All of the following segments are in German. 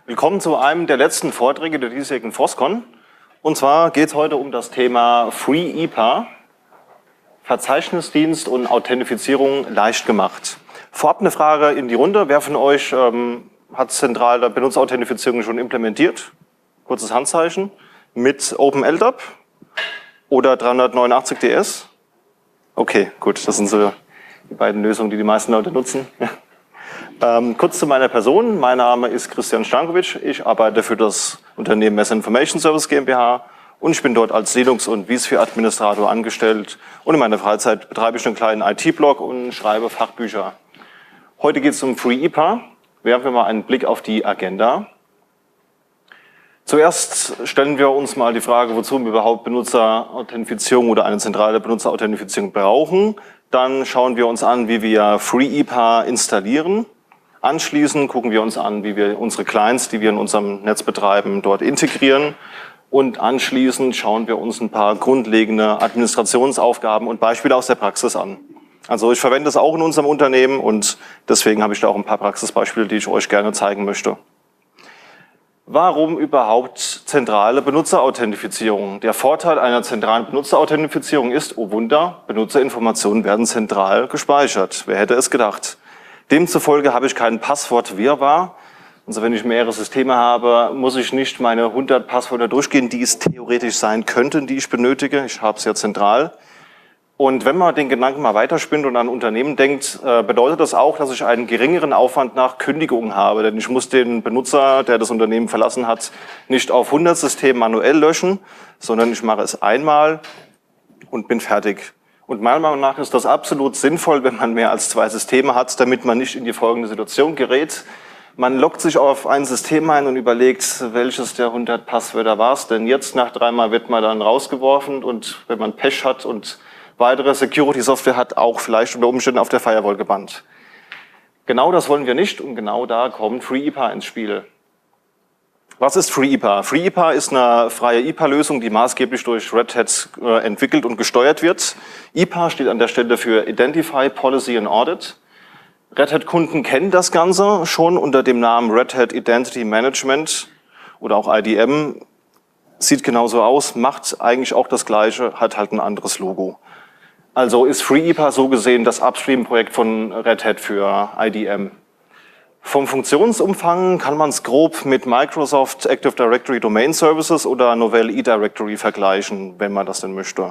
Willkommen zu einem der letzten Vorträge der diesjährigen FOSCON. Und zwar geht es heute um das Thema FreeIPA, Verzeichnisdienst und Authentifizierung leicht gemacht. Vorab eine Frage in die Runde. Wer von euch hat zentrale Benutzerauthentifizierung schon implementiert? Kurzes Handzeichen. Mit OpenLDAP oder 389 DS? Okay, gut, das sind so die beiden Lösungen, die die meisten Leute nutzen. Kurz zu meiner Person. Mein Name ist Christian Stankovic. Ich arbeite für das Unternehmen Mess Information Service GmbH und ich bin dort als Linux- und vSphere-Administrator angestellt. Und in meiner Freizeit betreibe ich einen kleinen IT-Blog und schreibe Fachbücher. Heute geht es um FreeIPA. Werfen wir mal einen Blick auf die Agenda. Zuerst stellen wir uns mal die Frage, wozu wir überhaupt Benutzerauthentifizierung oder eine zentrale Benutzerauthentifizierung brauchen. Dann schauen wir uns an, wie wir FreeIPA installieren. Anschließend gucken wir uns an, wie wir unsere Clients, die wir in unserem Netz betreiben, dort integrieren. Und anschließend schauen wir uns ein paar grundlegende Administrationsaufgaben und Beispiele aus der Praxis an. Also ich verwende das auch in unserem Unternehmen und deswegen habe ich da auch ein paar Praxisbeispiele, die ich euch gerne zeigen möchte. Warum überhaupt zentrale Benutzerauthentifizierung? Der Vorteil einer zentralen Benutzerauthentifizierung ist, oh Wunder, Benutzerinformationen werden zentral gespeichert. Wer hätte es gedacht? Demzufolge habe ich keinen Passwortwirrwarr. Also wenn ich mehrere Systeme habe, muss ich nicht meine 100 Passwörter durchgehen, die es theoretisch sein könnten, die ich benötige. Ich habe es ja zentral. Und wenn man den Gedanken mal weiterspinnt und an Unternehmen denkt, bedeutet das auch, dass ich einen geringeren Aufwand nach Kündigung habe. Denn ich muss den Benutzer, der das Unternehmen verlassen hat, nicht auf 100 Systeme manuell löschen, sondern ich mache es einmal und bin fertig. Und meiner Meinung nach ist das absolut sinnvoll, wenn man mehr als 2 Systeme hat, damit man nicht in die folgende Situation gerät. Man loggt sich auf ein System ein und überlegt, welches der 100 Passwörter war es. Denn jetzt nach 3 Mal wird man dann rausgeworfen und wenn man Pech hat und weitere Security-Software hat, auch vielleicht unter Umständen auf der Firewall gebannt. Genau das wollen wir nicht und genau da kommt FreeIPA ins Spiel. Was ist FreeIPA? FreeIPA ist eine freie IPA-Lösung, die maßgeblich durch Red Hat entwickelt und gesteuert wird. IPA steht an der Stelle für Identify, Policy and Audit. Red Hat-Kunden kennen das Ganze schon unter dem Namen Red Hat Identity Management oder auch IDM. Sieht genauso aus, macht eigentlich auch das Gleiche, hat halt ein anderes Logo. Also ist FreeIPA so gesehen das Upstream-Projekt von Red Hat für IDM. Vom Funktionsumfang kann man es grob mit Microsoft Active Directory Domain Services oder Novell eDirectory vergleichen, wenn man das denn möchte.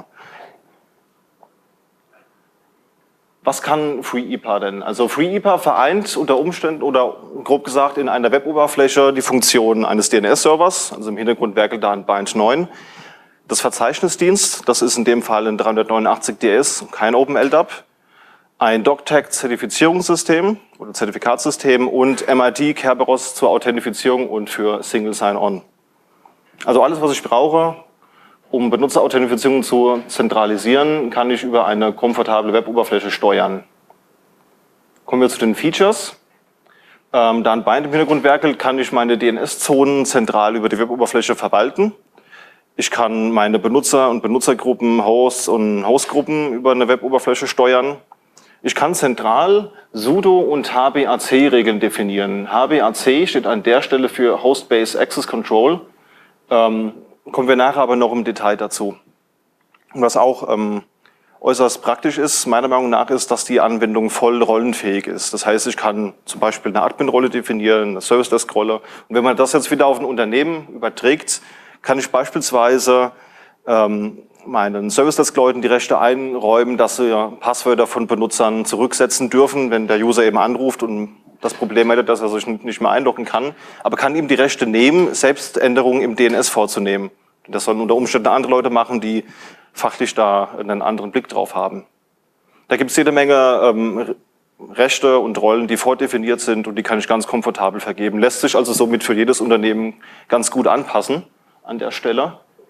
Was kann FreeIPA denn? Also FreeIPA vereint unter Umständen oder grob gesagt in einer Weboberfläche die Funktionen eines DNS-Servers, also im Hintergrund werkelt da ein Bind 9. Das Verzeichnisdienst, das ist in dem Fall ein 389 DS, kein OpenLDAP. Ein DocTac-Zertifizierungssystem oder Zertifikatssystem und MIT Kerberos zur Authentifizierung und für Single Sign-On. Also alles, was ich brauche, um Benutzerauthentifizierung zu zentralisieren, kann ich über eine komfortable Weboberfläche steuern. Kommen wir zu den Features. Da ein Bind im Hintergrund werkelt, kann ich meine DNS-Zonen zentral über die Weboberfläche verwalten. Ich kann meine Benutzer und Benutzergruppen, Hosts und Hostgruppen über eine Weboberfläche steuern. Ich kann zentral sudo und HBAC-Regeln definieren. HBAC steht an der Stelle für Host-Based Access Control. Kommen wir nachher aber noch im Detail dazu. Was auch äußerst praktisch ist, meiner Meinung nach, ist, dass die Anwendung voll rollenfähig ist. Das heißt, ich kann zum Beispiel eine Admin-Rolle definieren, eine Service-Desk-Rolle. Und wenn man das jetzt wieder auf ein Unternehmen überträgt, kann ich beispielsweise meinen Service-Desk-Leuten die Rechte einräumen, dass sie Passwörter von Benutzern zurücksetzen dürfen, wenn der User eben anruft und das Problem hätte, dass er sich nicht mehr einloggen kann, aber kann ihm die Rechte nehmen, selbst Änderungen im DNS vorzunehmen. Das sollen unter Umständen andere Leute machen, die fachlich da einen anderen Blick drauf haben. Da gibt es jede Menge Rechte und Rollen, die vordefiniert sind und die kann ich ganz komfortabel vergeben. Lässt sich also somit für jedes Unternehmen ganz gut anpassen an der Stelle.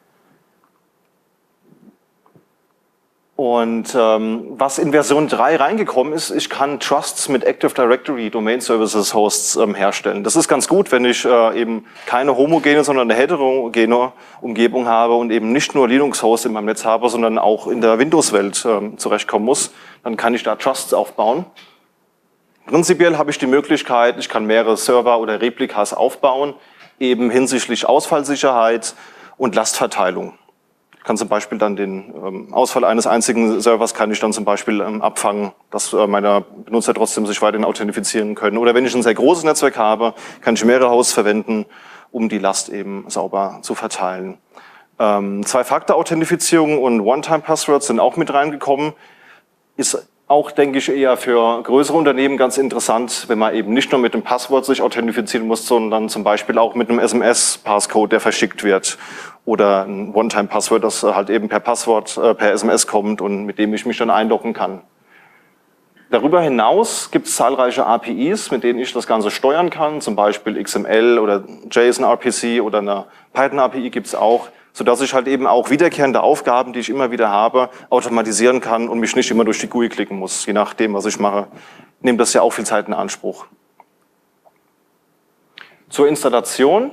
Und was in Version 3 reingekommen ist, ich kann Trusts mit Active Directory Domain Services Hosts herstellen. Das ist ganz gut, wenn ich eben keine homogene, sondern eine heterogene Umgebung habe und eben nicht nur Linux-Hosts in meinem Netz habe, sondern auch in der Windows-Welt zurechtkommen muss. Dann kann ich da Trusts aufbauen. Prinzipiell habe ich die Möglichkeit, ich kann mehrere Server oder Replikas aufbauen. eben hinsichtlich Ausfallsicherheit und Lastverteilung. Ich kann zum Beispiel dann den Ausfall eines einzigen Servers kann ich dann zum Beispiel abfangen, dass meine Benutzer trotzdem sich weiterhin authentifizieren können. Oder wenn ich ein sehr großes Netzwerk habe, kann ich mehrere Hosts verwenden, um die Last eben sauber zu verteilen. Zwei-Faktor-Authentifizierung und One-Time-Passwords sind auch mit reingekommen. Ist auch, denke ich, eher für größere Unternehmen ganz interessant, wenn man eben nicht nur mit dem Passwort sich authentifizieren muss, sondern zum Beispiel auch mit einem SMS-Passcode, der verschickt wird. Oder ein One-Time-Passwort, das halt eben per SMS kommt und mit dem ich mich dann einloggen kann. Darüber hinaus gibt es zahlreiche APIs, mit denen ich das Ganze steuern kann, zum Beispiel XML oder JSON-RPC oder eine Python-API gibt es auch, sodass ich halt eben auch wiederkehrende Aufgaben, die ich immer wieder habe, automatisieren kann und mich nicht immer durch die GUI klicken muss, je nachdem, was ich mache. Nimmt das ja auch viel Zeit in Anspruch. Zur Installation.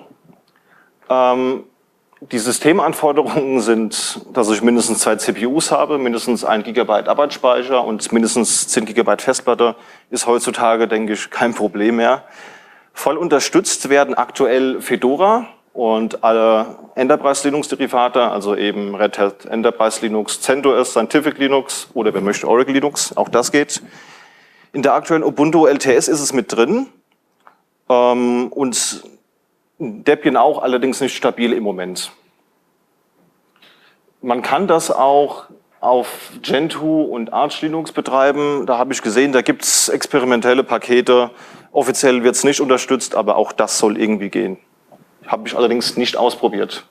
Die Systemanforderungen sind, dass ich mindestens 2 CPUs habe, mindestens 1 GB Arbeitsspeicher und mindestens 10 GB Festplatte. Ist heutzutage, denke ich, kein Problem mehr. Voll unterstützt werden aktuell Fedora und alle Enterprise Linux Derivate, also eben Red Hat Enterprise Linux, CentOS, Scientific Linux oder wer möchte Oracle Linux, auch das geht. In der aktuellen Ubuntu LTS ist es mit drin und Debian auch, allerdings nicht stabil im Moment. Man kann das auch auf Gentoo und Arch Linux betreiben. Da habe ich gesehen, da gibt es experimentelle Pakete. Offiziell wird es nicht unterstützt, aber auch das soll irgendwie gehen. Habe ich allerdings nicht ausprobiert.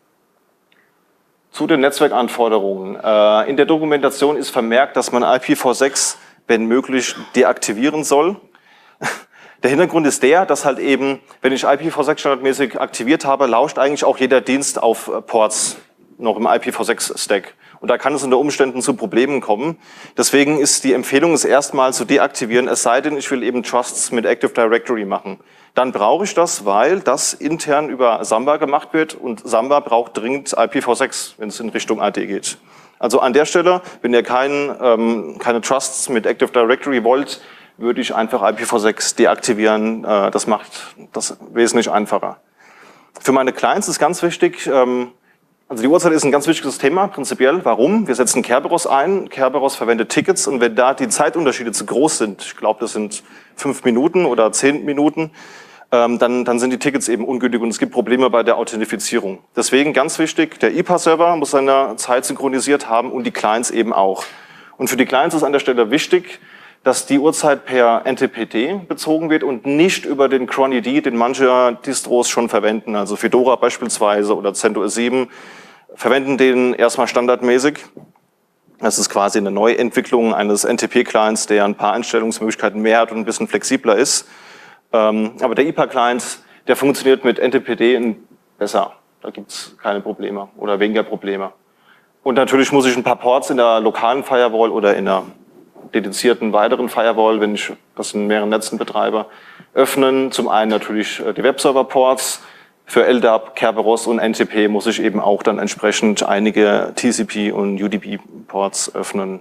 Zu den Netzwerkanforderungen. In der Dokumentation ist vermerkt, dass man IPv6, wenn möglich, deaktivieren soll. Der Hintergrund ist der, dass halt eben, wenn ich IPv6 standardmäßig aktiviert habe, lauscht eigentlich auch jeder Dienst auf Ports noch im IPv6-Stack. Und da kann es unter Umständen zu Problemen kommen. Deswegen ist die Empfehlung, es erstmal zu deaktivieren, es sei denn, ich will eben Trusts mit Active Directory machen. Dann brauche ich das, weil das intern über Samba gemacht wird und Samba braucht dringend IPv6, wenn es in Richtung AD geht. Also an der Stelle, wenn ihr keine Trusts mit Active Directory wollt, würde ich einfach IPv6 deaktivieren. Das macht das wesentlich einfacher. Für meine Clients ist ganz wichtig, also die Uhrzeit ist ein ganz wichtiges Thema, prinzipiell. Warum? Wir setzen Kerberos ein. Kerberos verwendet Tickets und wenn da die Zeitunterschiede zu groß sind, ich glaube, das sind 5 Minuten oder 10 Minuten, dann sind die Tickets eben ungültig und es gibt Probleme bei der Authentifizierung. Deswegen ganz wichtig, der IPA-Server muss seine Zeit synchronisiert haben und die Clients eben auch. Und für die Clients ist an der Stelle wichtig, dass die Uhrzeit per NTPD bezogen wird und nicht über den cronid, den manche Distros schon verwenden. Also Fedora beispielsweise oder CentOS 7 verwenden den erstmal standardmäßig. Das ist quasi eine Neuentwicklung eines NTP-Clients, der ein paar Einstellungsmöglichkeiten mehr hat und ein bisschen flexibler ist. Aber der IPA-Client, der funktioniert mit NTPD besser. Da gibt es keine Probleme oder weniger Probleme. Und natürlich muss ich ein paar Ports in der lokalen Firewall oder in einer dedizierten weiteren Firewall, wenn ich das in mehreren Netzen betreibe, öffnen. Zum einen natürlich die Webserver-Ports. Für LDAP, Kerberos und NTP muss ich eben auch dann entsprechend einige TCP- und UDP-Ports öffnen.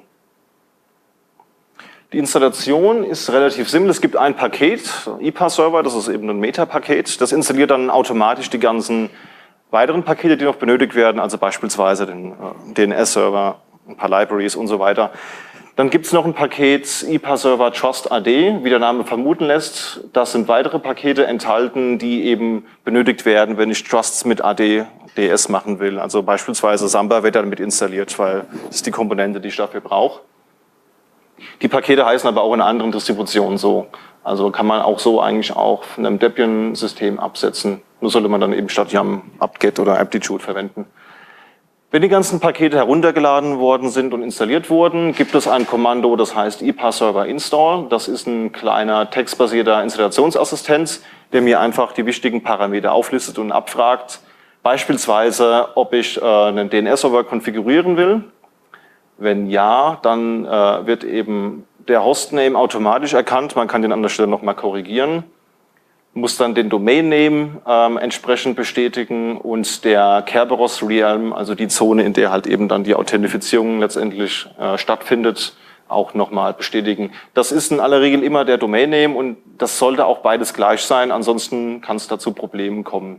Die Installation ist relativ simpel. Es gibt ein Paket, IPA-Server, das ist eben ein Meta-Paket. Das installiert dann automatisch die ganzen weiteren Pakete, die noch benötigt werden, also beispielsweise den DNS-Server, ein paar Libraries und so weiter. Dann gibt es noch ein Paket IPA-Server Trust AD, wie der Name vermuten lässt. Das sind weitere Pakete enthalten, die eben benötigt werden, wenn ich Trusts mit AD, DS machen will. Also beispielsweise Samba wird dann mit installiert, weil das ist die Komponente, die ich dafür brauche. Die Pakete heißen aber auch in anderen Distributionen so. Also kann man auch so eigentlich auch von einem Debian-System absetzen. Nur sollte man dann eben statt YAM apt-get oder aptitude verwenden. Wenn die ganzen Pakete heruntergeladen worden sind und installiert wurden, gibt es ein Kommando, das heißt IPA-Server install. Das ist ein kleiner textbasierter Installationsassistent, der mir einfach die wichtigen Parameter auflistet und abfragt. Beispielsweise, ob ich einen DNS-Server konfigurieren will. Wenn ja, dann wird eben der Hostname automatisch erkannt. Man kann den an der Stelle nochmal korrigieren. Muss dann den Domain-Name entsprechend bestätigen und der Kerberos Realm, also die Zone, in der halt eben dann die Authentifizierung letztendlich stattfindet, auch nochmal bestätigen. Das ist in aller Regel immer der Domain Name und das sollte auch beides gleich sein, ansonsten kann es da zu Problemen kommen.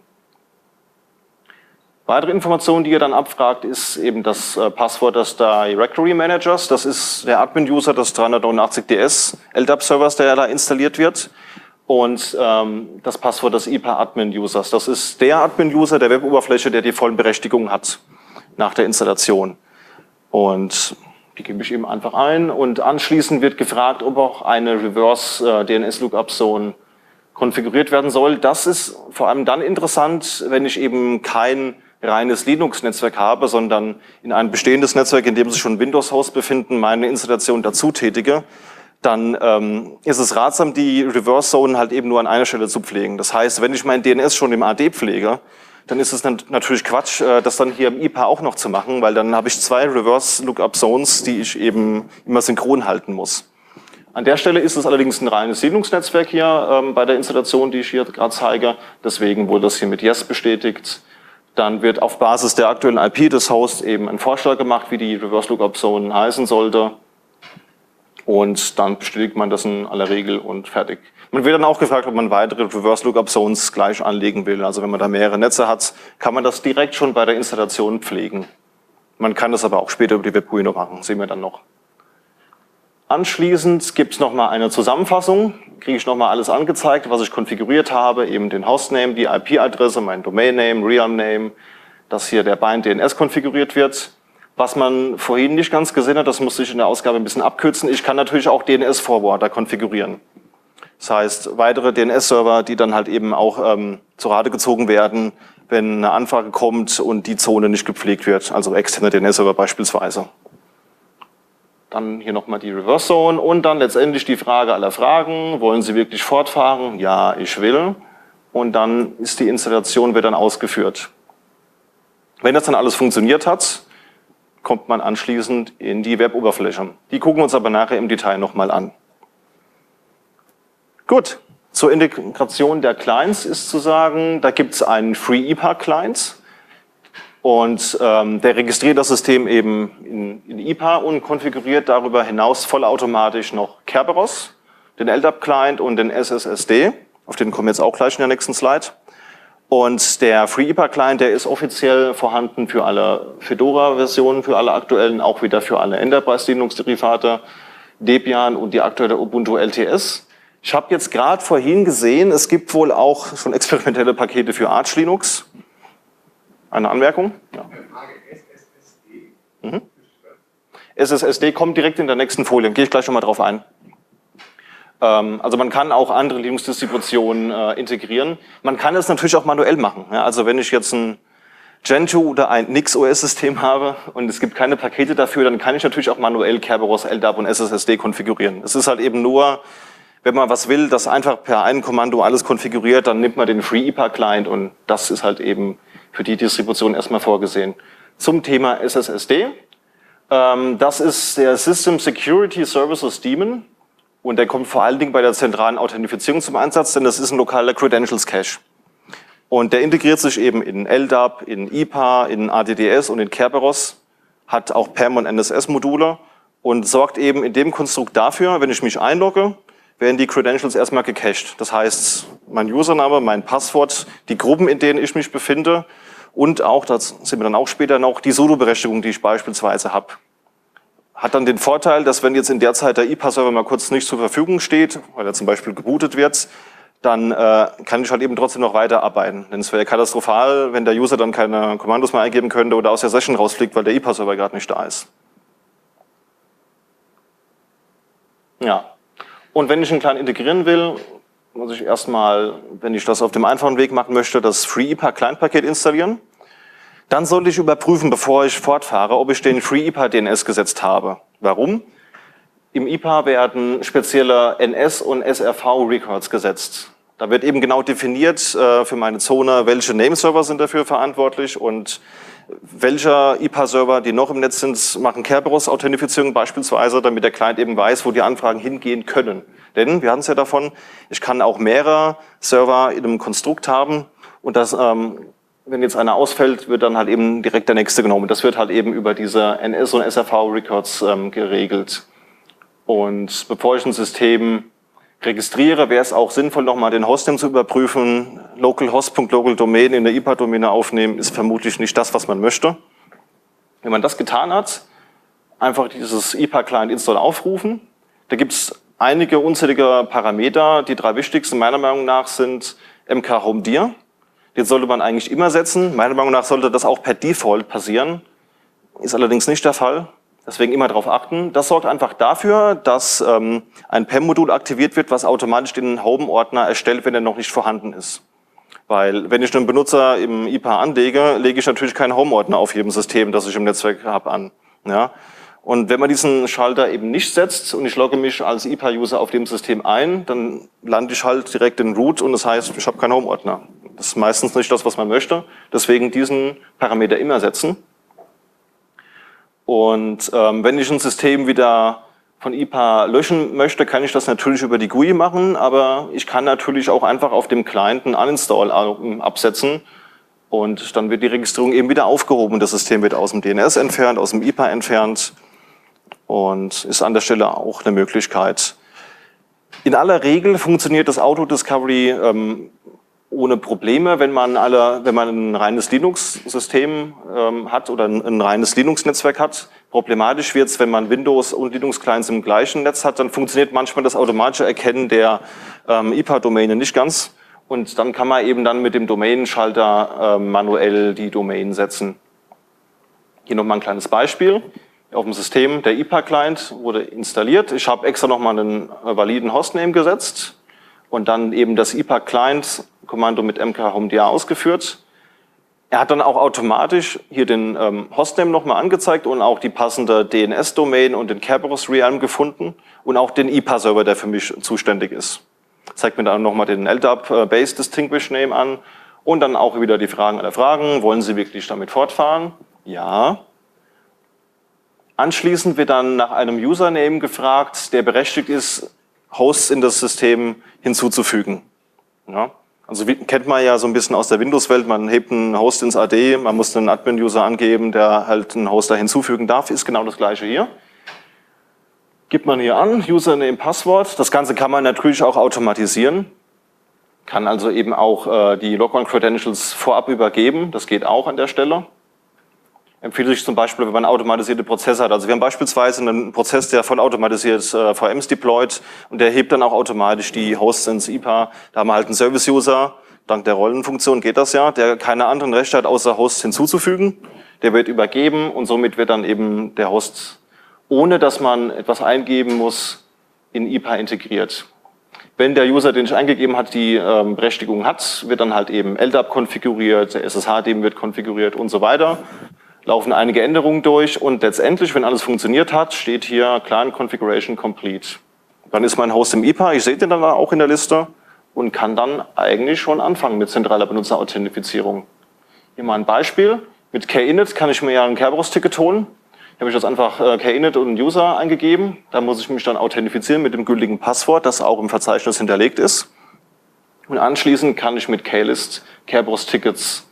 Weitere Informationen, die ihr dann abfragt, ist eben das Passwort des Directory Managers. Das ist der Admin-User des 389DS LDAP-Servers, der da installiert wird. Und das Passwort des IPA-Admin-Users. Das ist der Admin-User der Web-Oberfläche, der die vollen Berechtigungen hat nach der Installation. Und die gebe ich eben einfach ein. Und anschließend wird gefragt, ob auch eine Reverse DNS-Lookup-Zone konfiguriert werden soll. Das ist vor allem dann interessant, wenn ich eben kein reines Linux-Netzwerk habe, sondern in ein bestehendes Netzwerk, in dem sich schon Windows-Hosts befinden, meine Installation dazu tätige, dann ist es ratsam, die Reverse-Zonen halt eben nur an einer Stelle zu pflegen. Das heißt, wenn ich mein DNS schon im AD pflege, dann ist es natürlich Quatsch, das dann hier im IPA auch noch zu machen, weil dann habe ich 2 Reverse-Lookup-Zones, die ich eben immer synchron halten muss. An der Stelle ist es allerdings ein reines Linux-Netzwerk hier bei der Installation, die ich hier gerade zeige. Deswegen wurde das hier mit Yes bestätigt. Dann wird auf Basis der aktuellen IP des Hosts eben ein Vorschlag gemacht, wie die Reverse Lookup Zone heißen sollte. Und dann bestätigt man das in aller Regel und fertig. Man wird dann auch gefragt, ob man weitere Reverse Lookup Zones gleich anlegen will. Also wenn man da mehrere Netze hat, kann man das direkt schon bei der Installation pflegen. Man kann das aber auch später über die WebGUI noch machen, sehen wir dann noch. Anschließend gibt es nochmal eine Zusammenfassung, kriege ich nochmal alles angezeigt, was ich konfiguriert habe, eben den Hostname, die IP-Adresse, mein Domain-Name, Realm-Name, dass hier der Bind DNS konfiguriert wird. Was man vorhin nicht ganz gesehen hat, das musste ich in der Ausgabe ein bisschen abkürzen, ich kann natürlich auch DNS-Forwarder konfigurieren. Das heißt, weitere DNS-Server, die dann halt eben auch zur Rate gezogen werden, wenn eine Anfrage kommt und die Zone nicht gepflegt wird, also externe DNS-Server beispielsweise. Dann hier nochmal die Reverse Zone und dann letztendlich die Frage aller Fragen. Wollen Sie wirklich fortfahren? Ja, ich will. Und dann ist die Installation, wird dann ausgeführt. Wenn das dann alles funktioniert hat, kommt man anschließend in die Web-Oberfläche. Die gucken wir uns aber nachher im Detail nochmal an. Gut, zur Integration der Clients ist zu sagen, da gibt es einen FreeIPA-Client. Und der registriert das System eben in IPA und konfiguriert darüber hinaus vollautomatisch noch Kerberos, den LDAP-Client und den SSSD. Auf den kommen wir jetzt auch gleich in der nächsten Slide. Und der FreeIPA-Client, der ist offiziell vorhanden für alle Fedora-Versionen, für alle aktuellen, auch wieder für alle Enterprise-Linux-Derivate, Debian und die aktuelle Ubuntu LTS. Ich habe jetzt gerade vorhin gesehen, es gibt wohl auch schon experimentelle Pakete für Arch Linux. Eine Anmerkung? Ja. SSSD? SSSD kommt direkt in der nächsten Folie, gehe ich gleich nochmal drauf ein. Also man kann auch andere Linux-Distributionen integrieren. Man kann es natürlich auch manuell machen. Ja, also wenn ich jetzt ein Gentoo oder ein NixOS-System habe und es gibt keine Pakete dafür, dann kann ich natürlich auch manuell Kerberos, LDAP und SSSD konfigurieren. Es ist halt eben nur, wenn man was will, das einfach per einem Kommando alles konfiguriert, dann nimmt man den FreeIPA-Client und das ist halt eben für die Distribution erstmal vorgesehen. Zum Thema SSSD. Das ist der System Security Services Daemon und der kommt vor allen Dingen bei der zentralen Authentifizierung zum Einsatz, denn das ist ein lokaler Credentials Cache. Und der integriert sich eben in LDAP, in IPA, in ADDS und in Kerberos, hat auch PAM und NSS-Module und sorgt eben in dem Konstrukt dafür, wenn ich mich einlogge, werden die Credentials erstmal gecached. Das heißt, mein Username, mein Passwort, die Gruppen, in denen ich mich befinde und auch, das sehen wir dann auch später noch, die Sudo-Berechtigung, die ich beispielsweise habe. Hat dann den Vorteil, dass wenn jetzt in der Zeit der IPA-Server mal kurz nicht zur Verfügung steht, weil er zum Beispiel gebootet wird, dann kann ich halt eben trotzdem noch weiterarbeiten. Denn es wäre katastrophal, wenn der User dann keine Kommandos mehr eingeben könnte oder aus der Session rausfliegt, weil der IPA-Server gerade nicht da ist. Ja. Und wenn ich einen Client integrieren will, muss ich erstmal, wenn ich das auf dem einfachen Weg machen möchte, das FreeIPA Client-Paket installieren. Dann sollte ich überprüfen, bevor ich fortfahre, ob ich den FreeIPA DNS gesetzt habe. Warum? Im IPA werden spezielle NS- und SRV-Records gesetzt. Da wird eben genau definiert für meine Zone, welche Nameserver sind dafür verantwortlich und welcher IPA-Server, die noch im Netz sind, machen Kerberos-Authentifizierung beispielsweise, damit der Client eben weiß, wo die Anfragen hingehen können. Denn, wir hatten es ja davon, ich kann auch mehrere Server in einem Konstrukt haben und das, wenn jetzt einer ausfällt, wird dann halt eben direkt der nächste genommen. Das wird halt eben über diese NS- und SRV-Records geregelt. Und bevor ich ein System registriere, wäre es auch sinnvoll, nochmal den Hostname zu überprüfen. Localhost.localdomain in der IPA-Domäne aufnehmen, ist vermutlich nicht das, was man möchte. Wenn man das getan hat, einfach dieses IPA-Client-Install aufrufen. Da gibt es einige unzählige Parameter. Die 3 wichtigsten meiner Meinung nach sind mk-home-dir. Den sollte man eigentlich immer setzen. Meiner Meinung nach sollte das auch per Default passieren. Ist allerdings nicht der Fall. Deswegen immer darauf achten. Das sorgt einfach dafür, dass ein PEM-Modul aktiviert wird, was automatisch den Home-Ordner erstellt, wenn er noch nicht vorhanden ist. Weil wenn ich einen Benutzer im IPA anlege, lege ich natürlich keinen Home-Ordner auf jedem System, das ich im Netzwerk habe, an. Ja? Und wenn man diesen Schalter eben nicht setzt und ich logge mich als IPA-User auf dem System ein, dann lande ich halt direkt in Root und das heißt, ich habe keinen Home-Ordner. Das ist meistens nicht das, was man möchte. Deswegen diesen Parameter immer setzen. Und wenn ich ein System wieder von IPA löschen möchte, kann ich das natürlich über die GUI machen, aber ich kann natürlich auch einfach auf dem Client einen Uninstall absetzen und dann wird die Registrierung eben wieder aufgehoben. Das System wird aus dem DNS entfernt, aus dem IPA entfernt und ist an der Stelle auch eine Möglichkeit. In aller Regel funktioniert das Auto-Discovery ohne Probleme, wenn man ein reines Linux-System hat oder ein reines Linux-Netzwerk hat. Problematisch wird es, wenn man Windows und Linux-Clients im gleichen Netz hat, dann funktioniert manchmal das automatische Erkennen der IPA-Domäne nicht ganz. Und dann kann man eben dann mit dem Domain-Schalter manuell die Domain setzen. Hier nochmal ein kleines Beispiel. Auf dem System der IPA-Client wurde installiert. Ich habe extra nochmal einen validen Hostname gesetzt und dann eben das IPA-Client-Kommando mit mk-home-dir ausgeführt. Er hat dann auch automatisch hier den Hostname nochmal angezeigt und auch die passende DNS-Domain und den Kerberos-Realm gefunden und auch den IPA-Server, der für mich zuständig ist. Zeigt mir dann nochmal den LDAP Base Distinguish Name an und dann auch wieder die Fragen aller Fragen. Wollen Sie wirklich damit fortfahren? Ja. Anschließend wird dann nach einem Username gefragt, der berechtigt ist, Hosts in das System hinzuzufügen. Ja. Also kennt man ja so ein bisschen aus der Windows-Welt, man hebt einen Host ins AD, man muss einen Admin-User angeben, der halt einen Hoster hinzufügen darf, ist genau das gleiche hier. Gibt man hier an, Username, Passwort. Das Ganze kann man natürlich auch automatisieren. Kann also eben auch die Log-on-Credentials vorab übergeben, das geht auch an der Stelle. Empfiehlt sich zum Beispiel, wenn man automatisierte Prozesse hat. Also wir haben beispielsweise einen Prozess, der vollautomatisiert VMs deployt und der hebt dann auch automatisch die Hosts ins IPA. Da haben wir halt einen Service-User, dank der Rollenfunktion geht das ja, der keine anderen Rechte hat, außer Hosts hinzuzufügen. Der wird übergeben und somit wird dann eben der Host, ohne dass man etwas eingeben muss, in IPA integriert. Wenn der User, den ich eingegeben hat, die Berechtigung hat, wird dann halt eben LDAP konfiguriert, der SSH-DEM wird konfiguriert und so weiter. Laufen einige Änderungen durch und letztendlich, wenn alles funktioniert hat, steht hier Client Configuration Complete. Dann ist mein Host im IPA, ich sehe den dann auch in der Liste und kann dann eigentlich schon anfangen mit zentraler Benutzerauthentifizierung. Hier mal ein Beispiel. Mit Kinit kann ich mir ja ein Kerberos-Ticket holen. Hier habe ich jetzt einfach Kinit und einen User eingegeben. Da muss ich mich dann authentifizieren mit dem gültigen Passwort, das auch im Verzeichnis hinterlegt ist. Und anschließend kann ich mit Klist Kerberos-Tickets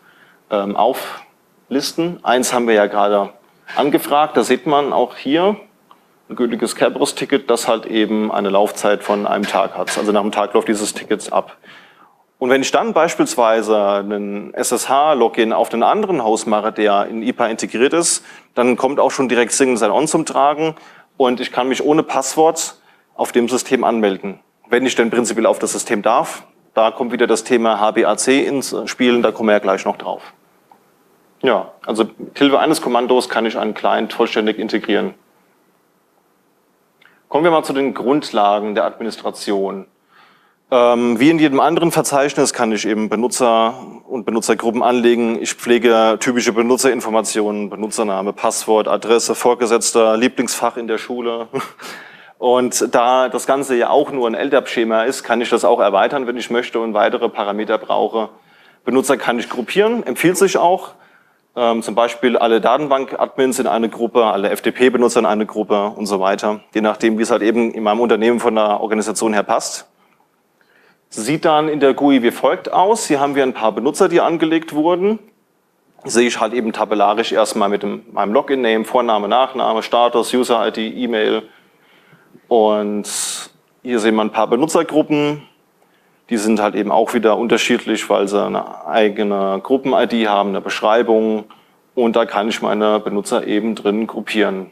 auflisten. Eins haben wir ja gerade angefragt. Da sieht man auch hier ein gültiges Kerberos-Ticket, das halt eben eine Laufzeit von einem Tag hat. Also nach einem Tag läuft dieses Ticket ab. Und wenn ich dann beispielsweise einen SSH-Login auf einen anderen Host mache, der in IPA integriert ist, dann kommt auch schon direkt Single Sign-On zum Tragen und ich kann mich ohne Passwort auf dem System anmelden. Wenn ich denn prinzipiell auf das System darf, da kommt wieder das Thema HBAC ins Spiel, da kommen wir ja gleich noch drauf. Ja, also mit Hilfe eines Kommandos kann ich einen Client vollständig integrieren. Kommen wir mal zu den Grundlagen der Administration. Wie in jedem anderen Verzeichnis kann ich eben Benutzer und Benutzergruppen anlegen. Ich pflege typische Benutzerinformationen, Benutzername, Passwort, Adresse, Vorgesetzter, Lieblingsfach in der Schule. Und da das Ganze ja auch nur ein LDAP-Schema ist, kann ich das auch erweitern, wenn ich möchte und weitere Parameter brauche. Benutzer kann ich gruppieren, empfiehlt sich auch. Zum Beispiel alle Datenbank-Admins in eine Gruppe, alle FTP-Benutzer in eine Gruppe und so weiter. Je nachdem, wie es halt eben in meinem Unternehmen von der Organisation her passt. Sieht dann in der GUI wie folgt aus. Hier haben wir ein paar Benutzer, die angelegt wurden. Sehe ich halt eben tabellarisch erstmal mit meinem Login-Name, Vorname, Nachname, Status, User-ID, E-Mail. Und hier sehen wir ein paar Benutzergruppen. Die sind halt eben auch wieder unterschiedlich, weil sie eine eigene Gruppen-ID haben, eine Beschreibung. Und da kann ich meine Benutzer eben drin gruppieren.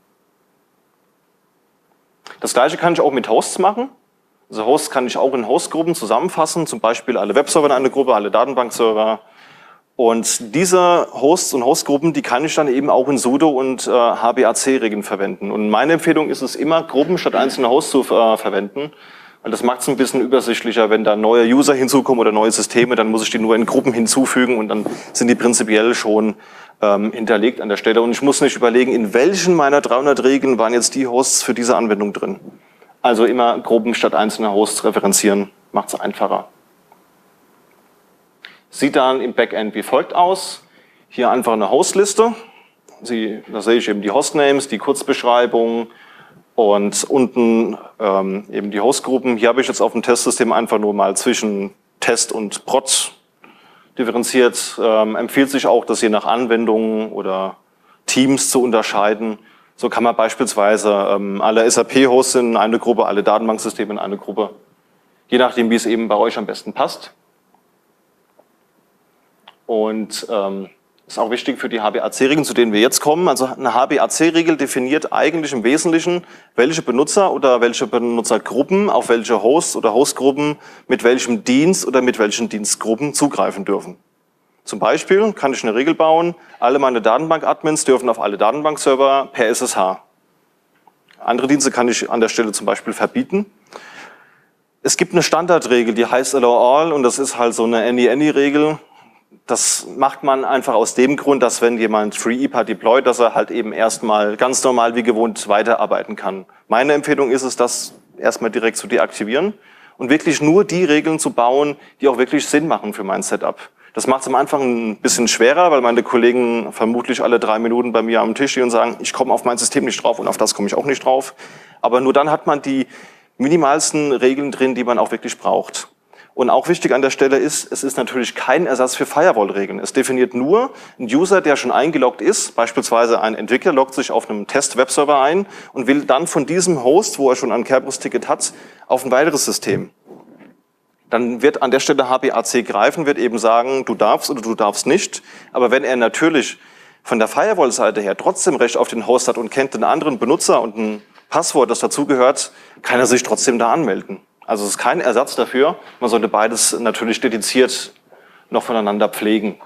Das gleiche kann ich auch mit Hosts machen. Also Hosts kann ich auch in Hostgruppen zusammenfassen, zum Beispiel alle Webserver in eine Gruppe, alle Datenbankserver. Und diese Hosts und Hostgruppen, die kann ich dann eben auch in sudo und HBAC-Regeln verwenden. Und meine Empfehlung ist es immer, Gruppen statt einzelne Hosts zu verwenden. Weil das macht es ein bisschen übersichtlicher, wenn da neue User hinzukommen oder neue Systeme, dann muss ich die nur in Gruppen hinzufügen und dann sind die prinzipiell schon hinterlegt an der Stelle. Und ich muss nicht überlegen, in welchen meiner 300 Regeln waren jetzt die Hosts für diese Anwendung drin. Also immer Gruppen statt einzelner Hosts referenzieren, macht es einfacher. Sieht dann im Backend wie folgt aus. Hier einfach eine Hostliste. Da sehe ich eben die Hostnames, die Kurzbeschreibung und unten eben die Hostgruppen. Hier habe ich jetzt auf dem Testsystem einfach nur mal zwischen Test und Prod differenziert. Empfiehlt sich auch, das je nach Anwendungen oder Teams zu unterscheiden. So kann man beispielsweise alle SAP-Hosts in eine Gruppe, alle Datenbanksysteme in eine Gruppe. Je nachdem, wie es eben bei euch am besten passt. Und ist auch wichtig für die HBAC-Regeln, zu denen wir jetzt kommen. Also eine HBAC-Regel definiert eigentlich im Wesentlichen, welche Benutzer oder welche Benutzergruppen auf welche Hosts oder Hostgruppen mit welchem Dienst oder mit welchen Dienstgruppen zugreifen dürfen. Zum Beispiel kann ich eine Regel bauen, alle meine Datenbank-Admins dürfen auf alle Datenbankserver per SSH. Andere Dienste kann ich an der Stelle zum Beispiel verbieten. Es gibt eine Standardregel, die heißt Allow All und das ist halt so eine Any-Regel. Das macht man einfach aus dem Grund, dass wenn jemand FreeIPA deployt, dass er halt eben erstmal ganz normal wie gewohnt weiterarbeiten kann. Meine Empfehlung ist es, das erstmal direkt zu deaktivieren und wirklich nur die Regeln zu bauen, die auch wirklich Sinn machen für mein Setup. Das macht es am Anfang ein bisschen schwerer, weil meine Kollegen vermutlich alle 3 Minuten bei mir am Tisch stehen und sagen, ich komme auf mein System nicht drauf und auf das komme ich auch nicht drauf. Aber nur dann hat man die minimalsten Regeln drin, die man auch wirklich braucht. Und auch wichtig an der Stelle ist, es ist natürlich kein Ersatz für Firewall-Regeln. Es definiert nur einen User, der schon eingeloggt ist. Beispielsweise ein Entwickler loggt sich auf einem Test-Webserver ein und will dann von diesem Host, wo er schon ein Kerberos-Ticket hat, auf ein weiteres System. Dann wird an der Stelle HBAC greifen, wird eben sagen, du darfst oder du darfst nicht. Aber wenn er natürlich von der Firewall-Seite her trotzdem Recht auf den Host hat und kennt den anderen Benutzer und ein Passwort, das dazugehört, kann er sich trotzdem da anmelden. Also es ist kein Ersatz dafür. Man sollte beides natürlich dediziert noch voneinander pflegen.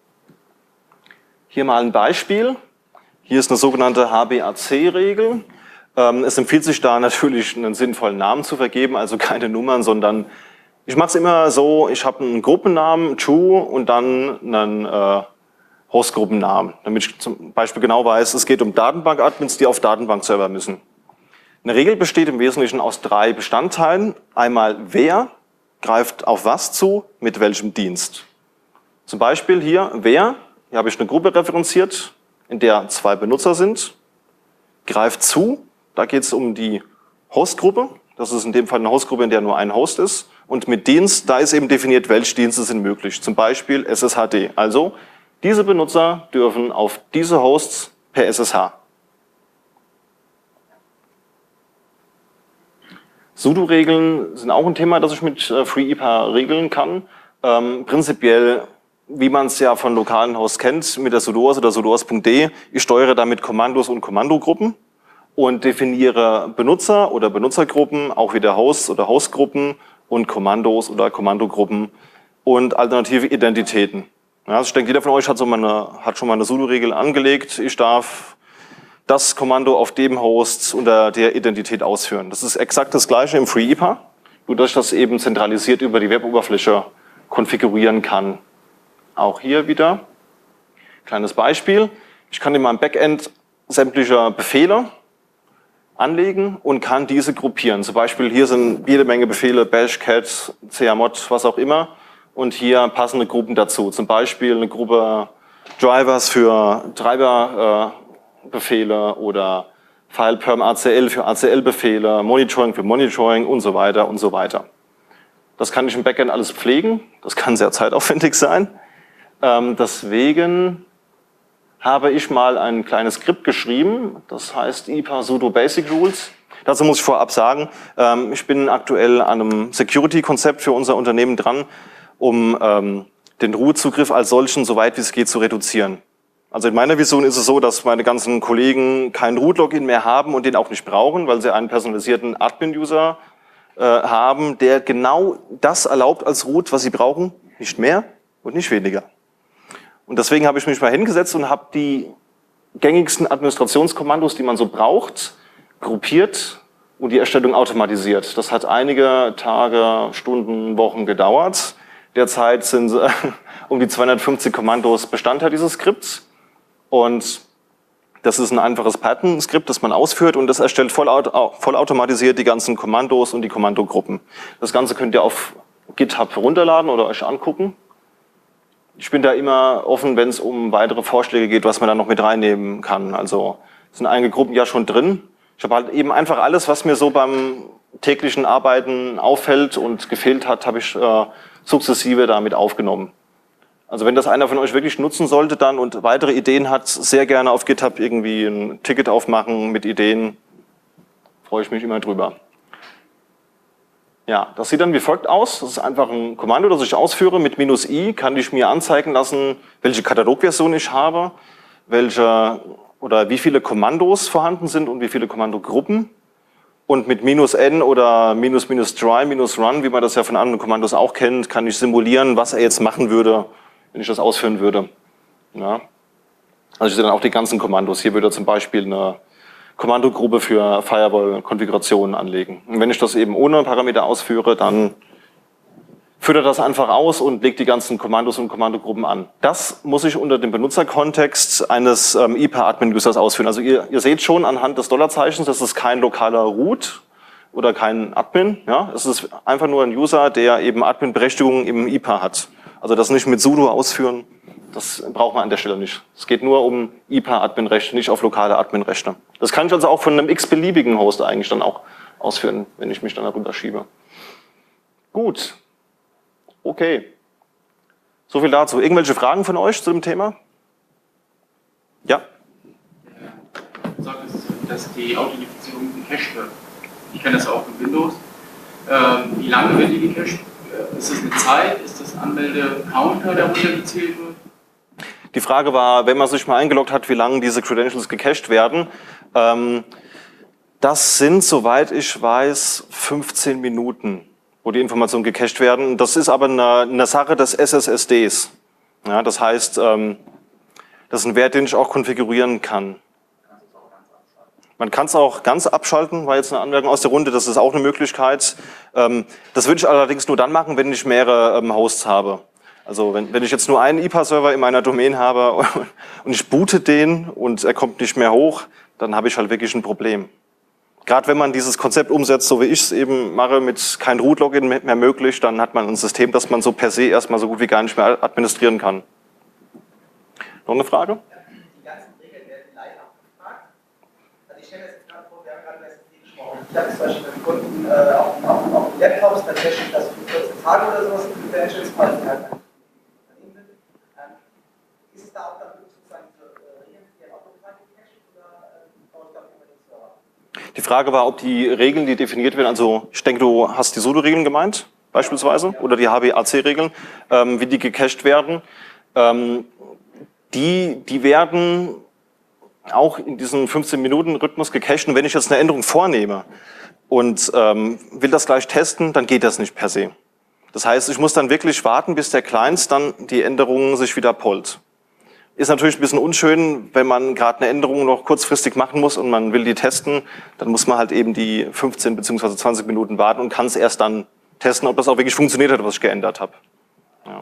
Hier mal ein Beispiel. Hier ist eine sogenannte HBAC-Regel. Es empfiehlt sich da natürlich einen sinnvollen Namen zu vergeben, also keine Nummern, sondern ich mache es immer so, ich habe einen Gruppennamen, True, und dann einen Hostgruppennamen, damit ich zum Beispiel genau weiß, es geht um Datenbank-Admins, die auf Datenbankserver müssen. Eine Regel besteht im Wesentlichen aus 3 Bestandteilen. Einmal, wer greift auf was zu, mit welchem Dienst. Zum Beispiel hier, wer, hier habe ich eine Gruppe referenziert, in der 2 Benutzer sind, greift zu, da geht es um die Hostgruppe, das ist in dem Fall eine Hostgruppe, in der nur ein Host ist, und mit Dienst, da ist eben definiert, welche Dienste sind möglich, zum Beispiel SSHD. Also, diese Benutzer dürfen auf diese Hosts per SSH. Sudo-Regeln sind auch ein Thema, das ich mit FreeIPA regeln kann. Prinzipiell, wie man es ja von lokalen Hosts kennt, mit der sudoers oder sudoers.d, ich steuere damit Kommandos und Kommandogruppen und definiere Benutzer oder Benutzergruppen, auch wieder Hosts oder Hostgruppen und Kommandos oder Kommandogruppen und alternative Identitäten. Ja, also ich denke, jeder von euch hat schon mal eine Sudo-Regel angelegt. Ich darf das Kommando auf dem Host unter der Identität ausführen. Das ist exakt das Gleiche im FreeIPA, nur dass ich das eben zentralisiert über die Weboberfläche konfigurieren kann. Auch hier wieder. Kleines Beispiel. Ich kann in meinem Backend sämtliche Befehle anlegen und kann diese gruppieren. Zum Beispiel hier sind jede Menge Befehle, bash, cat, chmod, was auch immer. Und hier passende Gruppen dazu. Zum Beispiel eine Gruppe Drivers für Treiberbefehle oder FilePerm ACL für ACL-Befehle, Monitoring für Monitoring und so weiter und so weiter. Das kann ich im Backend alles pflegen. Das kann sehr zeitaufwendig sein. Deswegen habe ich mal ein kleines Skript geschrieben, das heißt IPA sudo basic rules. Dazu muss ich vorab sagen, ich bin aktuell an einem Security-Konzept für unser Unternehmen dran, um den Root-Zugriff als solchen so weit wie es geht zu reduzieren. Also in meiner Vision ist es so, dass meine ganzen Kollegen keinen Root-Login mehr haben und den auch nicht brauchen, weil sie einen personalisierten Admin-User haben, der genau das erlaubt als Root, was sie brauchen, nicht mehr und nicht weniger. Und deswegen habe ich mich mal hingesetzt und habe die gängigsten Administrationskommandos, die man so braucht, gruppiert und die Erstellung automatisiert. Das hat einige Tage, Stunden, Wochen gedauert. Derzeit sind um die 250 Kommandos Bestandteil dieses Skripts. Und das ist ein einfaches Python-Skript, das man ausführt und das erstellt vollautomatisiert die ganzen Kommandos und die Kommandogruppen. Das Ganze könnt ihr auf GitHub herunterladen oder euch angucken. Ich bin da immer offen, wenn es um weitere Vorschläge geht, was man da noch mit reinnehmen kann. Also sind einige Gruppen ja schon drin. Ich habe halt eben einfach alles, was mir so beim täglichen Arbeiten auffällt und gefehlt hat, habe ich sukzessive damit aufgenommen. Also wenn das einer von euch wirklich nutzen sollte dann und weitere Ideen hat, sehr gerne auf GitHub irgendwie ein Ticket aufmachen mit Ideen. Freue ich mich immer drüber. Ja, das sieht dann wie folgt aus. Das ist einfach ein Kommando, das ich ausführe. Mit -i kann ich mir anzeigen lassen, welche Katalogversion ich habe, oder wie viele Kommandos vorhanden sind und wie viele Kommandogruppen. Und mit -n oder -try, -run, wie man das ja von anderen Kommandos auch kennt, kann ich simulieren, was er jetzt machen würde, wenn ich das ausführen würde. Ja. Also ich sehe dann auch die ganzen Kommandos. Hier würde er zum Beispiel eine Kommandogruppe für Firewall-Konfigurationen anlegen. Und wenn ich das eben ohne Parameter ausführe, dann führt er das einfach aus und legt die ganzen Kommandos und Kommandogruppen an. Das muss ich unter dem Benutzerkontext eines IPA-Admin-Users ausführen. Also ihr seht schon anhand des Dollarzeichens, das ist kein lokaler Root oder kein Admin. Ja? Es ist einfach nur ein User, der eben Admin-Berechtigungen im IPA hat. Also das nicht mit sudo ausführen, das braucht man an der Stelle nicht. Es geht nur um IPA-Admin-Rechte, nicht auf lokale Admin-Rechte. Das kann ich also auch von einem x-beliebigen Host eigentlich dann auch ausführen, wenn ich mich dann darüber schiebe. Gut. Okay. So viel dazu. Irgendwelche Fragen von euch zu dem Thema? Ja? Du sagtest, dass die Authentifizierung gecached wird. Ich kenne das auch in Windows. Wie lange wird die gecached? Ist das eine Zeit? Ist das ein Anmelde-Counter, der runtergezählt wird? Die Frage war, wenn man sich mal eingeloggt hat, wie lange diese Credentials gecached werden. Das sind, soweit ich weiß, 15 Minuten, wo die Informationen gecached werden. Das ist aber eine Sache des SSSDs. Ja, das heißt, das ist ein Wert, den ich auch konfigurieren kann. Man kann es auch ganz abschalten, war jetzt eine Anmerkung aus der Runde, das ist auch eine Möglichkeit. Das würde ich allerdings nur dann machen, wenn ich mehrere Hosts habe. Also wenn ich jetzt nur einen IPA-Server in meiner Domain habe und ich boote den und er kommt nicht mehr hoch, dann habe ich halt wirklich ein Problem. Gerade wenn man dieses Konzept umsetzt, so wie ich es eben mache, mit kein Root-Login mehr möglich, dann hat man ein System, das man so per se erstmal so gut wie gar nicht mehr administrieren kann. Noch eine Frage? Die ganzen Regeln werden live abgefragt. Also ich stelle mir jetzt gerade vor, wir haben gerade über SSD gesprochen. Ich habe zum Beispiel mit Kunden auf Laptops, dann cache ich das für 14 Tage oder sowas, für Credentials, weil sie halt ist es da auch dafür sozusagen diese Regeln, die auch lokal gecached oder baue ich dafür über den Server? Die Frage war, ob die Regeln, die definiert werden, also ich denke, du hast die sudo-Regeln gemeint, beispielsweise, oder die HBAC-Regeln, wie die gecached werden. Die werden auch in diesem 15-Minuten-Rhythmus gecached. Und wenn ich jetzt eine Änderung vornehme und will das gleich testen, dann geht das nicht per se. Das heißt, ich muss dann wirklich warten, bis der Client dann die Änderungen sich wieder pollt. Ist natürlich ein bisschen unschön, wenn man gerade eine Änderung noch kurzfristig machen muss und man will die testen, dann muss man halt eben die 15 bzw. 20 Minuten warten und kann es erst dann testen, ob das auch wirklich funktioniert hat, was ich geändert habe. Ja.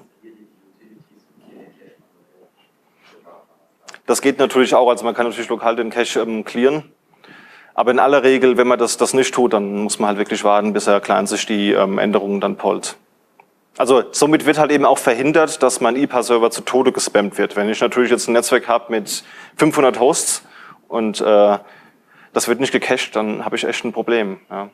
Das geht natürlich auch, also man kann natürlich lokal den Cache clearen, aber in aller Regel, wenn man das nicht tut, dann muss man halt wirklich warten, bis der Client sich die Änderungen dann pollt. Also somit wird halt eben auch verhindert, dass mein IPA-Server zu Tode gespammt wird. Wenn ich natürlich jetzt ein Netzwerk habe mit 500 Hosts und das wird nicht gecached, dann habe ich echt ein Problem. Ja.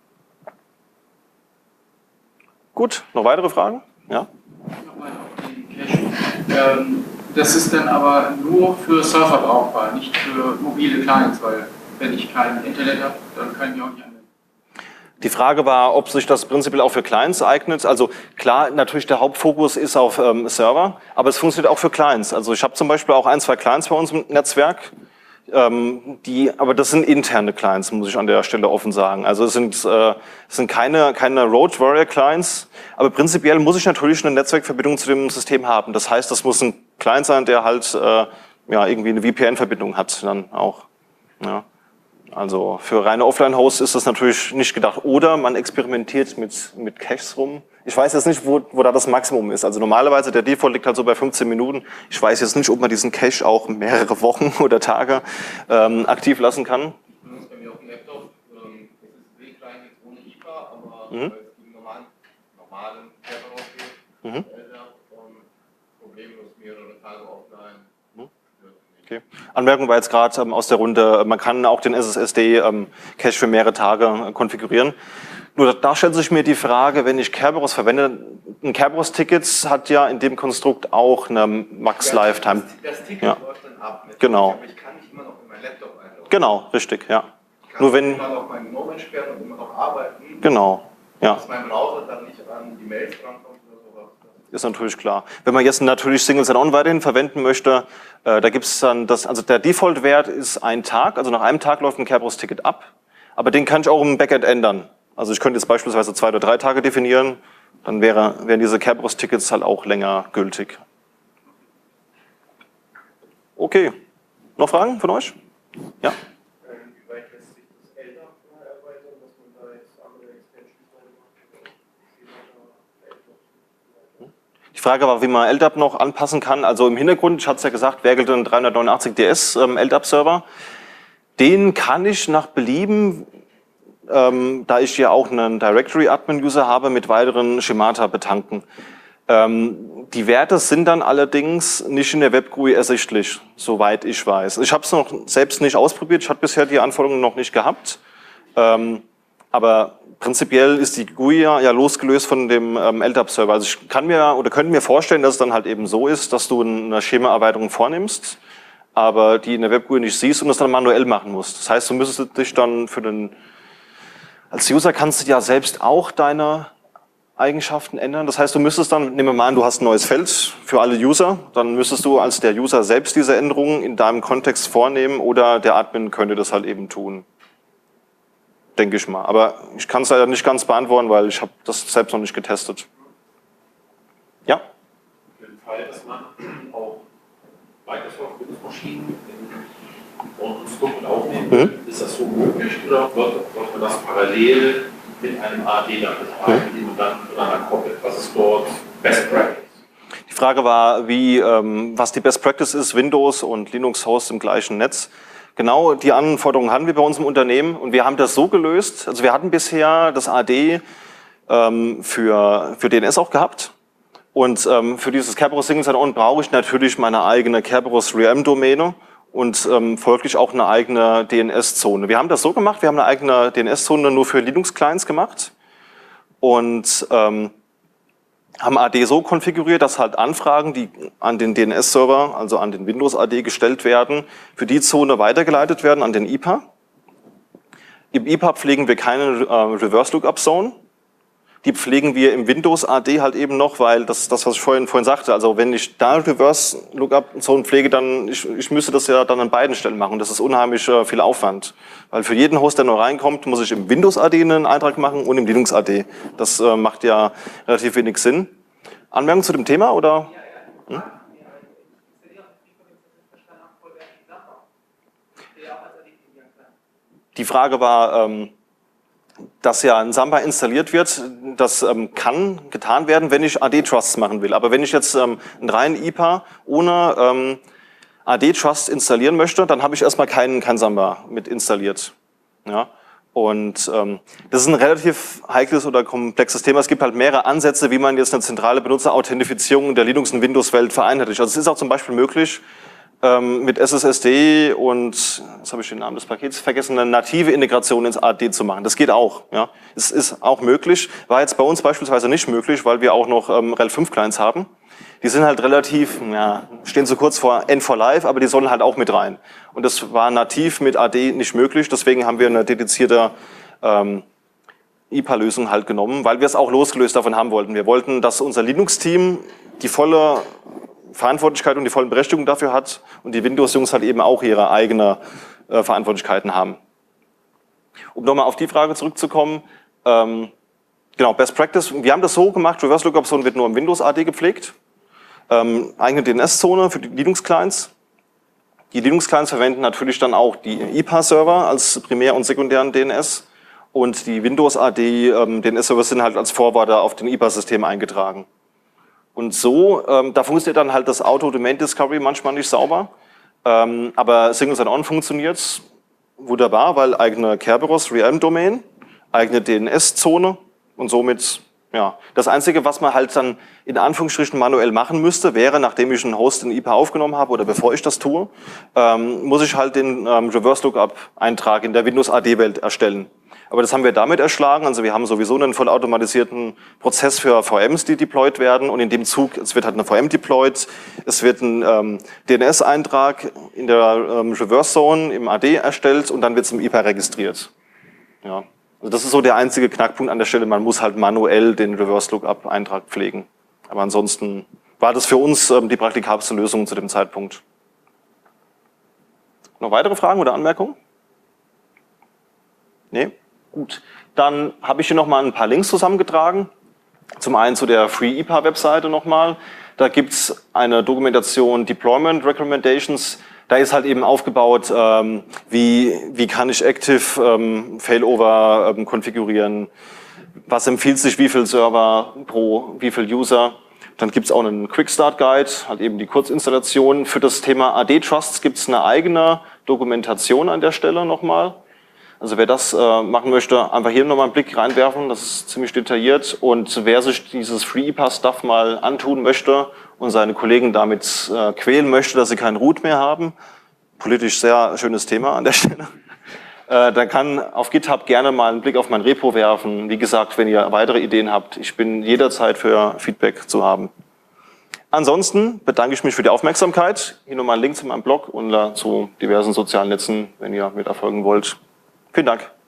Gut, noch weitere Fragen? Ja? Nochmal auf den Cache. Das ist dann aber nur für Server brauchbar, nicht für mobile Clients, weil wenn ich kein Internet habe, dann kann ich mich auch nicht anmelden. Die Frage war, ob sich das prinzipiell auch für Clients eignet. Also klar, natürlich der Hauptfokus ist auf Server, aber es funktioniert auch für Clients. Also ich habe zum Beispiel auch 1, 2 Clients bei uns im Netzwerk, aber das sind interne Clients, muss ich an der Stelle offen sagen. Also es sind keine Road Warrior Clients, aber prinzipiell muss ich natürlich eine Netzwerkverbindung zu dem System haben. Das heißt, das muss ein Client sein, der halt irgendwie eine VPN-Verbindung hat dann auch. Ja. Also für reine Offline-Hosts ist das natürlich nicht gedacht. Oder man experimentiert mit Caches rum. Ich weiß jetzt nicht, wo da das Maximum ist. Also normalerweise der Default liegt halt so bei 15 Minuten. Ich weiß jetzt nicht, ob man diesen Cache auch mehrere Wochen oder Tage aktiv lassen kann. Ich benutze bei mir auf dem Laptop, SSD-Client jetzt ohne IPA, aber weil es die normalen Server geht, problemlos mehrere Tage offline. Okay. Anmerkung war jetzt gerade aus der Runde, man kann auch den SSD-Cache für mehrere Tage konfigurieren. Nur da stellt sich mir die Frage, wenn ich Kerberos verwende, ein Kerberos-Ticket hat ja in dem Konstrukt auch eine Max-Lifetime. Das Ticket läuft dann ab. Genau. Aber ich kann nicht immer noch in meinen Laptop einloggen. Genau, richtig, ja. Ich kann immer noch meinen Nomen sperren und immer noch arbeiten. Genau, ja. Dass mein Browser dann nicht an die Mails drankommt oder sowas. Ist natürlich klar. Wenn man jetzt natürlich Single Sign-On weiterhin verwenden möchte, da gibt es dann also der Default-Wert ist ein Tag, also nach einem Tag läuft ein Kerberos-Ticket ab, aber den kann ich auch im Backend ändern. Also ich könnte jetzt beispielsweise 2 oder 3 Tage definieren, dann wären diese Kerberos-Tickets halt auch länger gültig. Okay. Noch Fragen von euch? Ja? Wie weit lässt sich das LDAP erweitern, dass man da jetzt andere Extensions macht? Die Frage war, wie man LDAP noch anpassen kann. Also im Hintergrund, ich hatte es ja gesagt, werkelt ein 389 DS LDAP-Server. Den kann ich nach Belieben, da ich ja auch einen Directory-Admin-User habe, mit weiteren Schemata betanken. Die Werte sind dann allerdings nicht in der Web-GUI ersichtlich, soweit ich weiß. Ich habe es noch selbst nicht ausprobiert, ich habe bisher die Anforderungen noch nicht gehabt. Aber prinzipiell ist die GUI ja losgelöst von dem LDAP-Server. Also ich kann mir oder könnte mir vorstellen, dass es dann halt eben so ist, dass du eine Schemaerweiterung vornimmst, aber die in der Web-GUI nicht siehst und das dann manuell machen musst. Das heißt, du müsstest dich dann als User kannst du ja selbst auch deine Eigenschaften ändern. Das heißt, du müsstest dann, nehmen wir mal an, du hast ein neues Feld für alle User, dann müsstest du als der User selbst diese Änderungen in deinem Kontext vornehmen oder der Admin könnte das halt eben tun. Denke ich mal. Aber ich kann es leider nicht ganz beantworten, weil ich habe das selbst noch nicht getestet. Ja? Für den Fall, dass man auch Microsoft-Windows-Maschinen in Ordnungsgruppen aufnehmen will, ist das so möglich oder wird man das parallel mit einem AD dann betreiben, den man dann miteinander koppelt? Was ist dort Best Practice? Die Frage war, was die Best Practice ist, Windows und Linux-Hosts im gleichen Netz. Genau die Anforderungen haben wir bei uns im Unternehmen und wir haben das so gelöst. Also wir hatten bisher das AD für DNS auch gehabt. Und für dieses Kerberos Single Sign-On brauche ich natürlich meine eigene Kerberos REM-Domäne und folglich auch eine eigene DNS-Zone. Wir haben das so gemacht, wir haben eine eigene DNS-Zone nur für Linux-Clients gemacht und haben AD so konfiguriert, dass halt Anfragen, die an den DNS-Server, also an den Windows-AD gestellt werden, für die Zone weitergeleitet werden an den IPA. Im IPA pflegen wir keine Reverse-Lookup-Zone. Die pflegen wir im Windows-AD halt eben noch, weil das, was ich vorhin sagte, also wenn ich da Reverse-Lookup-Zone pflege, dann ich müsste das ja dann an beiden Stellen machen. Das ist unheimlich viel Aufwand. Weil für jeden Host, der neu reinkommt, muss ich im Windows-AD einen Eintrag machen und im Linux-AD. Das macht ja relativ wenig Sinn. Anmerkungen zu dem Thema, oder? Hm? Die Frage war, dass ja ein Samba installiert wird, das kann getan werden, wenn ich AD-Trusts machen will. Aber wenn ich jetzt einen reinen IPA ohne AD-Trust installieren möchte, dann habe ich erstmal kein Samba mit installiert. Ja? Und das ist ein relativ heikles oder komplexes Thema. Es gibt halt mehrere Ansätze, wie man jetzt eine zentrale Benutzerauthentifizierung in der Linux- und Windows-Welt vereinheitlicht. Also es ist auch zum Beispiel möglich, mit SSSD und, jetzt habe ich den Namen des Pakets vergessen, eine native Integration ins AD zu machen. Das geht auch. Ja. Es ist auch möglich. War jetzt bei uns beispielsweise nicht möglich, weil wir auch noch RHEL 5 Clients haben. die sind halt relativ, ja, stehen so kurz vor End for Life, aber die sollen halt auch mit rein. Und das war nativ mit AD nicht möglich, deswegen haben wir eine dedizierte IPA-Lösung halt genommen, weil wir es auch losgelöst davon haben wollten. Wir wollten, dass unser Linux-Team die volle Verantwortlichkeit und die vollen Berechtigungen dafür hat und die Windows-Jungs halt eben auch ihre eigene Verantwortlichkeiten haben. Um nochmal auf die Frage zurückzukommen, genau, Best Practice, wir haben das so gemacht, Reverse Lookup Zone wird nur im Windows AD gepflegt, eigene DNS-Zone für die Linux-Clients. Die Linux-Clients verwenden natürlich dann auch die IPA-Server als Primär- und sekundären DNS und die Windows AD DNS-Server sind halt als Forwarder auf den IPA-System eingetragen. Und so, da funktioniert dann halt das Auto-Domain-Discovery manchmal nicht sauber, aber Single Sign-On funktioniert wunderbar, weil eigene Kerberos Realm-Domain, eigene DNS-Zone und somit, ja, das Einzige, was man halt dann in Anführungsstrichen manuell machen müsste, wäre, nachdem ich einen Host in IPA aufgenommen habe oder bevor ich das tue, muss ich halt den Reverse-Lookup-Eintrag in der Windows-AD-Welt erstellen. Aber das haben wir damit erschlagen, also wir haben sowieso einen vollautomatisierten Prozess für VMs, die deployed werden und in dem Zug, es wird halt eine VM deployed, es wird ein DNS-Eintrag in der Reverse Zone im AD erstellt und dann wird es im IPA registriert. Ja. Also das ist so der einzige Knackpunkt an der Stelle, man muss halt manuell den Reverse-Lookup-Eintrag pflegen. Aber ansonsten war das für uns die praktikabelste Lösung zu dem Zeitpunkt. Noch weitere Fragen oder Anmerkungen? Nee? Gut, dann habe ich hier nochmal ein paar Links zusammengetragen. Zum einen zu der FreeIPA-Webseite nochmal. Da gibt es eine Dokumentation Deployment Recommendations. Da ist halt eben aufgebaut, wie kann ich Active Failover konfigurieren, was empfiehlt sich, wie viel Server pro wie viel User. Dann gibt es auch einen Quick Start Guide, halt eben die Kurzinstallation. Für das Thema AD Trusts gibt es eine eigene Dokumentation an der Stelle nochmal. Also wer das machen möchte, einfach hier nochmal einen Blick reinwerfen, das ist ziemlich detailliert. Und wer sich dieses FreeIPA-Stuff mal antun möchte und seine Kollegen damit quälen möchte, dass sie keinen Root mehr haben, politisch sehr schönes Thema an der Stelle, dann kann auf GitHub gerne mal einen Blick auf mein Repo werfen. Wie gesagt, wenn ihr weitere Ideen habt, ich bin jederzeit für Feedback zu haben. Ansonsten bedanke ich mich für die Aufmerksamkeit. Hier nochmal ein Link zu meinem Blog und zu diversen sozialen Netzen, wenn ihr mir da folgen wollt. Vielen Dank.